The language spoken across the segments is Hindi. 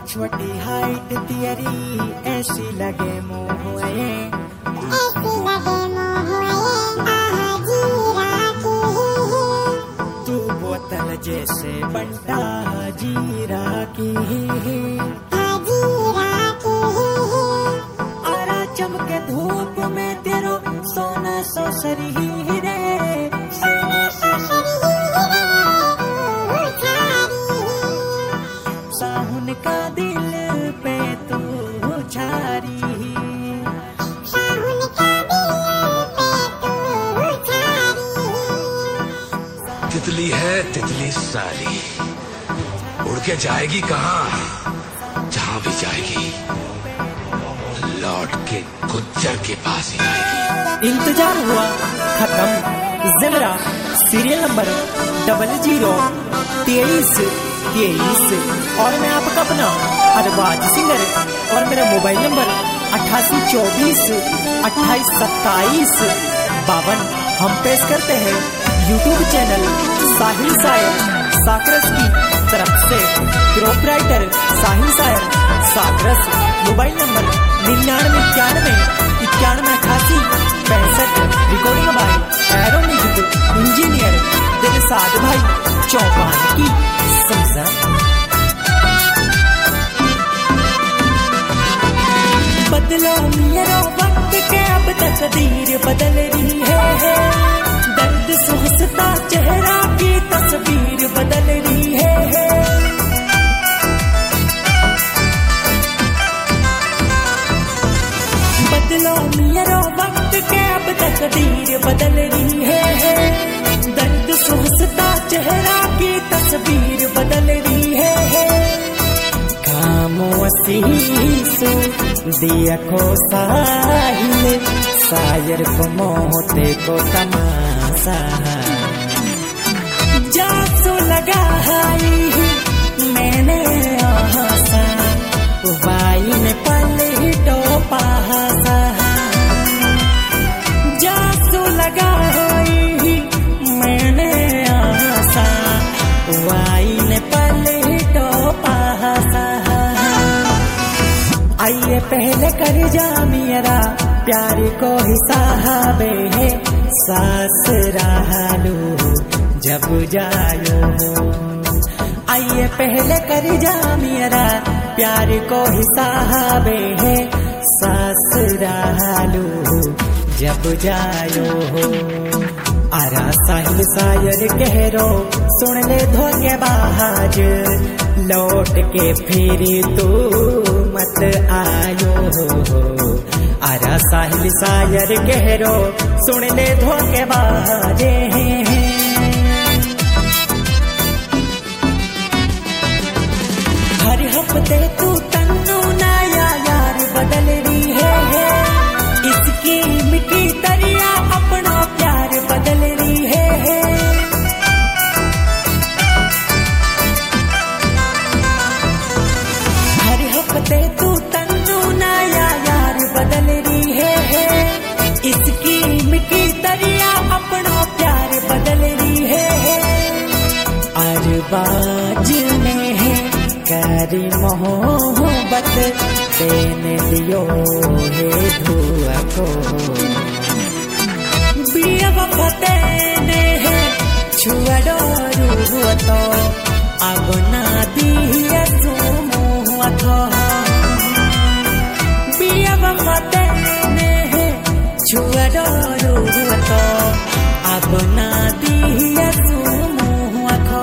छोटी हाइट तेरी ऐसी लगे मोहए, तू बोतल जैसे बंटा जीरा की, आरा चमके धूप में तेरो सोना ससरी रे, साहुन का दिल पे तू छारी, तितली है तितली साली, उड़ के जाएगी कहाँ, जहाँ भी जाएगी लौट के गुज्जर के पास ही आएगी। इंतजार हुआ खत्म। ज़ेबरा सीरियल नंबर 002323 और मैं आपका अपना अरबाज सिंगर और मेरा मोबाइल नंबर 8824 2827 52। हम पेश करते हैं यूट्यूब चैनल साहिल सायर साकरस की तरफ से, proprietor Sahil Sayar Sakras. Mobile number 9991918865। Recording by arrow music engineer Dilsad भाई चौपान की समझा। बदलो मेरा वक्त के अब तकदीर बदल रही है, दर्द सुहसता चेहरा की तस्वीर बदल रही है। बदलो मेरा वक्त के अब तकदीर बदल रही है, दर्द सुहसता चेहरा की तस्वीर बदल रही है। खामोशी सो दिया को साहिल शायर को मोहते को तमाशा, जासो लगा हाई मैंने आशा, वाई ने पलटो पासा, जासो लगा हाई मैंने आशा, वाई ने पलटो पासा। आइए पहले कर जा मेरा प्यार को ही साहबे है, सास रहलू जब जायो। आइए पहले कर जा मेरा प्यार को ही साहबे है, सास रहलू जब जायो। आरा साहिल सायर कहरो सुन ले धोखेबाज, लौट के फिर तू मत आयो। आरा साहिल सायर कहरो सुन ले धोखेबाजे, हर हफ्ते तू तन्नू नया यार बदल रही है, इसकी मिट्टी दरिया अपना प्यार बदल रही है। हर हफ्ते तू तन्नू नया यार बदल रही है, इसकी मिट्टी दरिया अपना प्यार बदल रही है। अरबाज ने करी मोहब्बत देने दियो है धुआ को, बिया वफते ने छुआ डोरू तो अब ना दिया सुमुआ तो, बिया वफते ने छुआ डोरू तो अब ना दिया सुमुआ तो।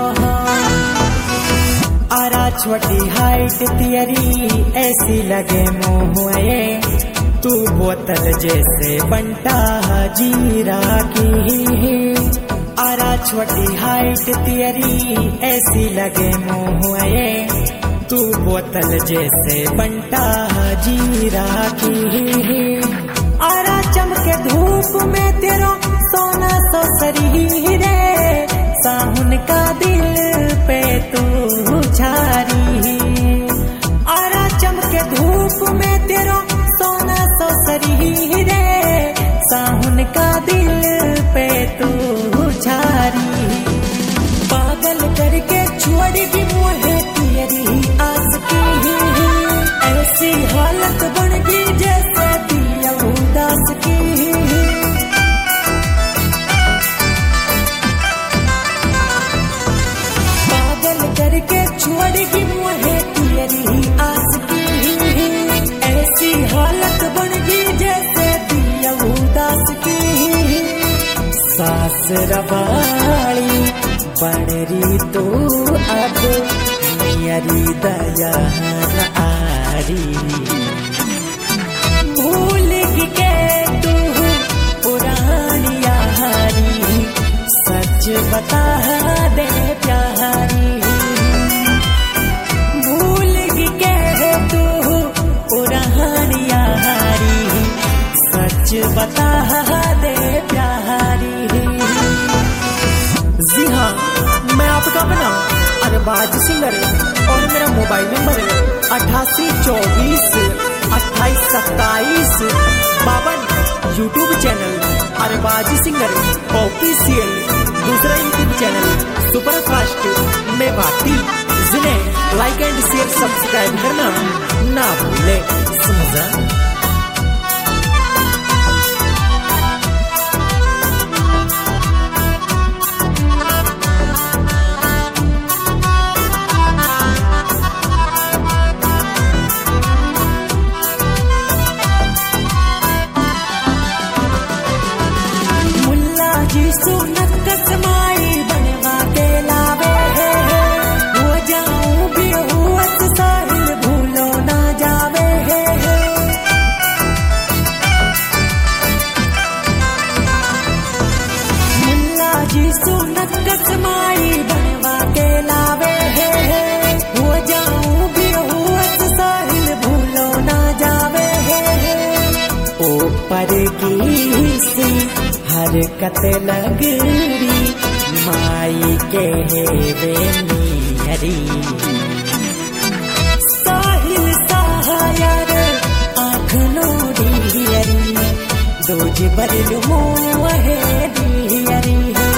आरा छोटी हाइट तेरी ऐसी लगे मोहए, तू बोतल जैसे बंटा जीरा की। आरा छोटी हाइट तेरी ऐसी लगे मोहए, तू बोतल जैसे बंटा जीरा की। आरा चमके धूप में तेरो सोना ससरी रे, साहुन का दिल पे तू छारी। आरा चमके धूप में तेरो सोना ससरी रे, साहुन का दिल पे तू छारी। पागल करके छोड़ के मुहे तेरी आस की, ऐसी हालत बन गई जैसे दिया उदास की। पागल करके छोड़ के मुहे तेरी आस की, ऐसी हालत बन गई जैसे दिया उदास की। सास रबाड़ी बनरी तो अब मेरी दया आरी, भूल के तू पुरानी यारी, सच बता दे प्यारी। भूल के तू पुरानी यारी, सच बता दे प्यारी। जी हाँ, मैं आपका अपना अरबाज सिंगर और मेरा mobile number 8824 28 27 52। YouTube channel Arbaz singer official, दूसरा यूट्यूब चैनल सुपरफास्ट मेवाती, जिन्हें लाइक एंड शेयर सब्सक्राइब करना ना भूले। समझा? सोनत कसमाई बनवा के लावे, हो जाऊं बेहोश साहिल भूलो ना जावे। मुल्ला जी सोनत कसमाई बनवा के लावे, हो जाऊं बेहोश साहिल भूलो ना जावे। ऊपर की सी हरकत लगरी माई के वे मेरी, साहिल सहायर आँख नोडियरी, दोज बरलू मोहे दियरी।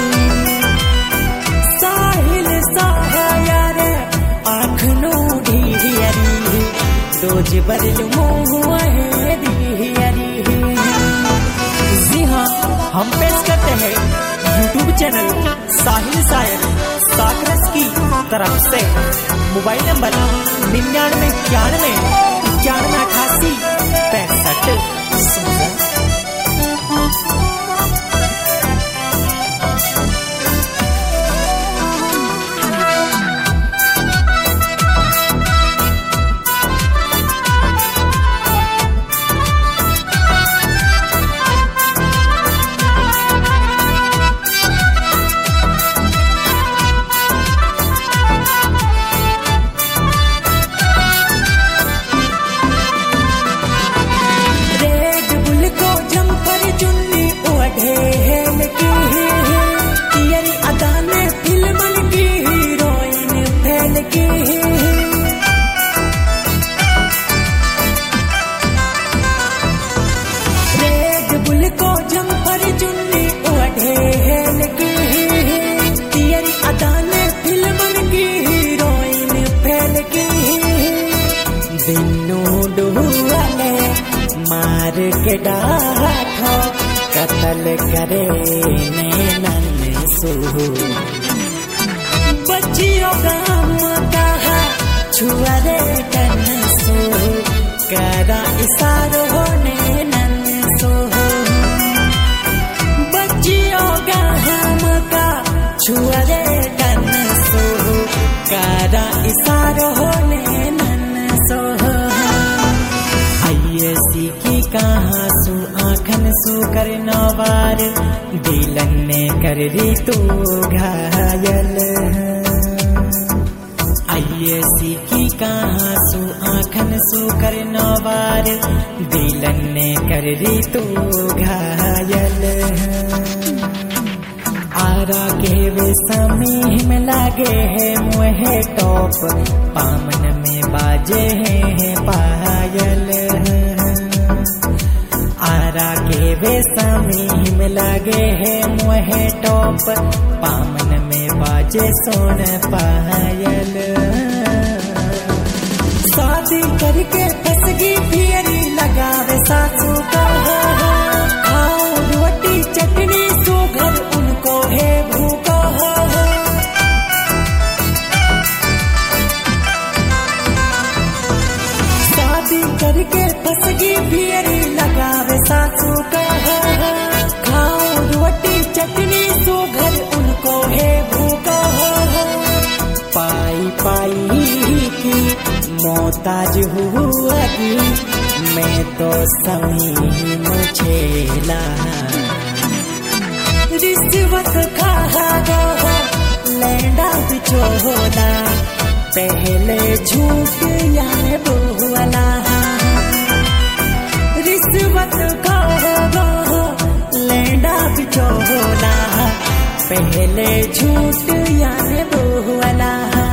साहिल सहायर आँख नोडियरी, दोज बरलू मोहे दियरी। जी हाँ, हम पेश करते हैं यूट्यूब चैनल साहिल शायर साकरस की तरफ से। Mobile number 99 91 91 88 65। मार के डाठो कत्ल करे नैनन सो, बच्चियों गाम कहा छुआरे कन सो, करा इशारो नैनन सो। बच्चियों गाम का छुआरे कन सो, करा इशारो नैनन सो। सीखी कहाँ सु आँखन सु कर नवार, दिलन ने कर री तो घायल। आइए सीखी कहाँ सु आँखन सु कर नवार, दिलन ने कर री तो घायल। आरा के वे समीह में लागे है मुहे टॉप, पामन में बाजे हैं पायल। आरा आरा के बेसामी में लगे है मोहे टॉप, पामन में बाजे सोन पायल। शादी करके फसगी फियरी लगावे सासू का, खाओ रोटी चटनी सुघर उनको है भूखा। शादी करके फसगी फियरी लगावे सासू का, खाओ रोटी चटनी सुघर उनको है भूखा। पाई पाई की मोहताज हुआ कि मैं तो समी मुझेला, रिश्वत खा लैंडा बिछोला, पहले झूठ यार बोला। रिश्वत खा लैंडा बिछोला, पहले झूठ यार बोला।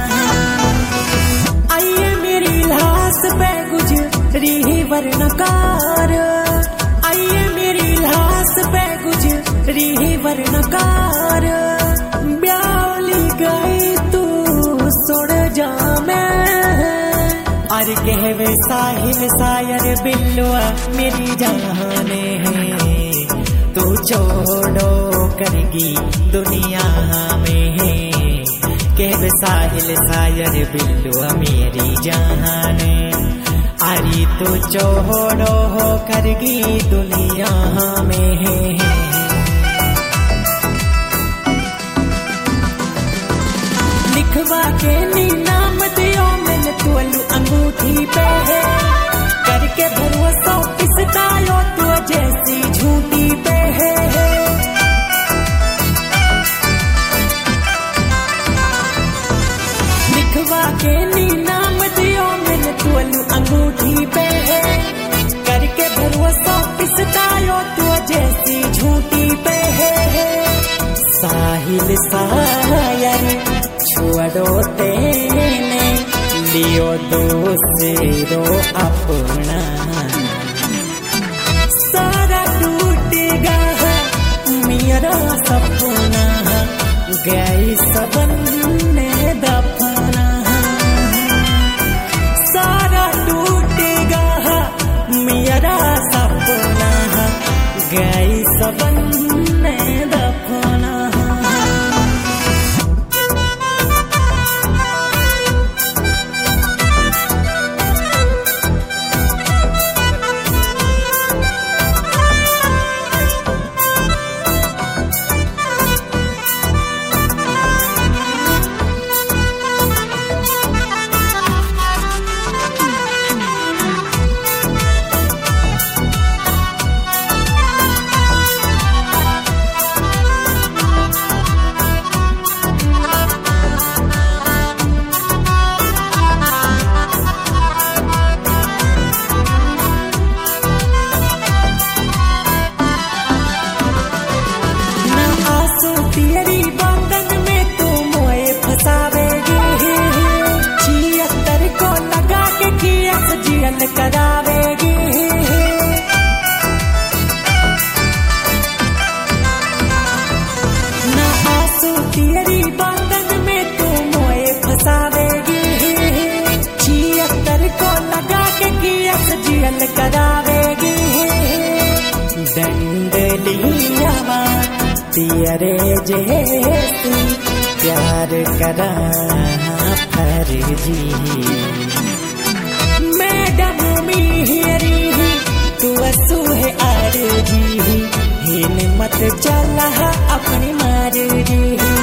आइए मेरी लाश पे गुजरी वर्णकार, आइए मेरी लाश पे गुजरी वर्णकार। ब्यावली गई तू सुन जा मैं, और कहवे साहिल सायर बिल्लुआ मेरी जाने है, तू छोड़ो करेगी दुनिया में। कहवे साहिल सायर बिल्लुआ मेरी जान, अरे तू छोड़ो करेगी दुनिया में। लिखवा के नी नाम दियो मैंने तुअलू अंगूठी पे है, करके भरोसा पिसतायो तू जैसी झूठी पे है। लिखवा के नी नाम दियो मैंने तुअलू अंगूठी पे है, करके भरोसा पिसतायो तू जैसी झूठी पे है। साहिल सायर छोड़ो तेने लियो दूसरो अपना, सारा टूटेगा मेरा सपना, गई सबन ने दफना। सारा टूटेगा मेरा सपना, गई सबन ने दफना। करावेगी ना आंसू तेरी बंधन में तू मोए फसावेगी, 76 को लगा के कियस जियल करावेगी। डंडलियावा तेरे जैसी प्यार करा फर्जी, मैडम मेरी तू असू है अर्जी, हिन मत चला अपनी मर्जी।